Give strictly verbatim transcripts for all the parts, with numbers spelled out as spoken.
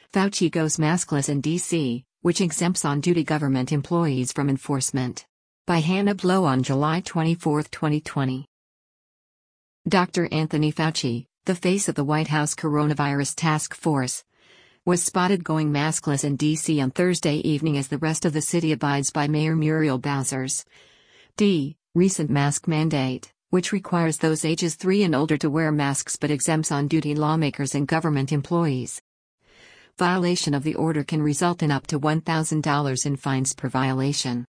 Fauci goes maskless in D C, which exempts on-duty government employees from enforcement. By Hannah Blow on July twenty-fourth, twenty twenty. Doctor Anthony Fauci, the face of the White House Coronavirus Task Force, was spotted going maskless in D C on Thursday evening as the rest of the city abides by Mayor Muriel Bowser's D. recent mask mandate, which requires those ages three and older to wear masks but exempts on-duty lawmakers and government employees. Violation of the order can result in up to one thousand dollars in fines per violation.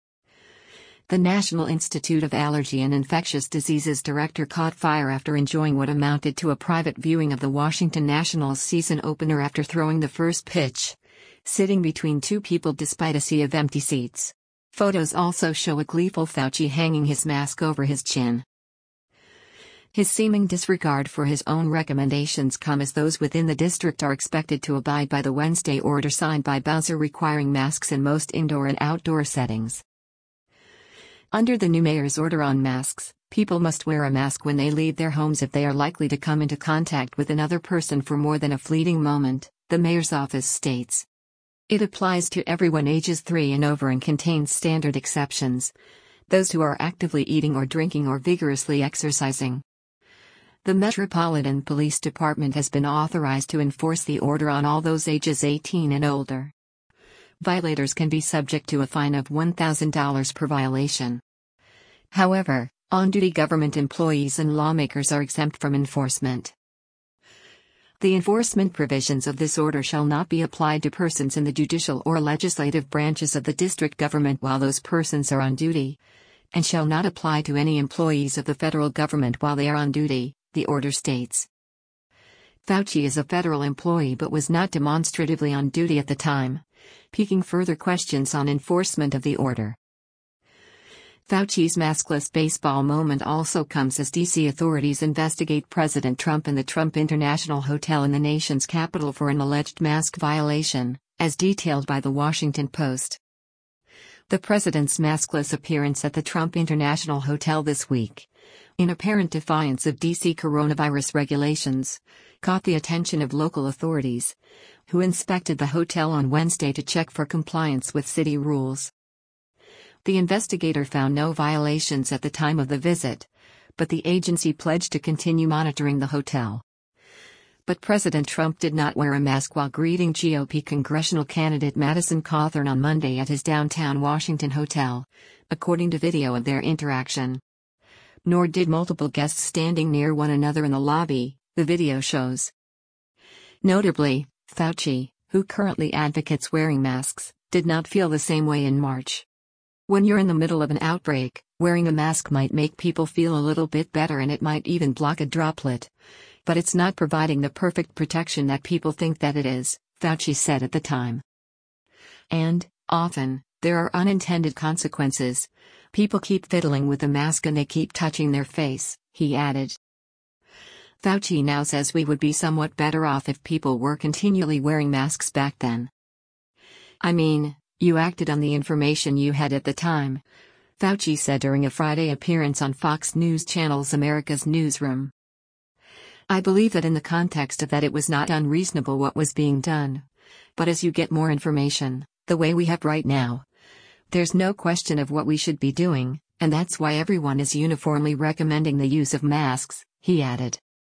The National Institute of Allergy and Infectious Diseases director caught fire after enjoying what amounted to a private viewing of the Washington Nationals season opener after throwing the first pitch, sitting between two people despite a sea of empty seats. Photos also show a gleeful Fauci hanging his mask over his chin. His seeming disregard for his own recommendations come as those within the district are expected to abide by the Wednesday order signed by Bowser requiring masks in most indoor and outdoor settings. Under the new mayor's order on masks, people must wear a mask when they leave their homes if they are likely to come into contact with another person for more than a fleeting moment, the mayor's office states. It applies to everyone ages three and over and contains standard exceptions: those who are actively eating or drinking or vigorously exercising. The Metropolitan Police Department has been authorized to enforce the order on all those ages eighteen and older. Violators can be subject to a fine of one thousand dollars per violation. However, on-duty government employees and lawmakers are exempt from enforcement. The enforcement provisions of this order shall not be applied to persons in the judicial or legislative branches of the district government while those persons are on duty, and shall not apply to any employees of the federal government while they are on duty, the order states. Fauci is a federal employee but was not demonstratively on duty at the time, piquing further questions on enforcement of the order. Fauci's maskless baseball moment also comes as D C authorities investigate President Trump and the Trump International Hotel in the nation's capital for an alleged mask violation, as detailed by The Washington Post. The president's maskless appearance at the Trump International Hotel this week, in apparent defiance of D C coronavirus regulations, caught the attention of local authorities, who inspected the hotel on Wednesday to check for compliance with city rules. The investigator found no violations at the time of the visit, but the agency pledged to continue monitoring the hotel. But President Trump did not wear a mask while greeting G O P congressional candidate Madison Cawthorn on Monday at his downtown Washington hotel, according to video of their interaction. Nor did multiple guests standing near one another in the lobby, the video shows. Notably, Fauci, who currently advocates wearing masks, did not feel the same way in March. When you're in the middle of an outbreak, wearing a mask might make people feel a little bit better and it might even block a droplet. But it's not providing the perfect protection that people think that it is, Fauci said at the time. And, often, there are unintended consequences. People keep fiddling with the mask and they keep touching their face, he added. Fauci now says we would be somewhat better off if people were continually wearing masks back then. I mean, you acted on the information you had at the time, Fauci said during a Friday appearance on Fox News Channel's America's Newsroom. I believe that in the context of that it was not unreasonable what was being done. But as you get more information, the way we have right now, there's no question of what we should be doing, and that's why everyone is uniformly recommending the use of masks, he added.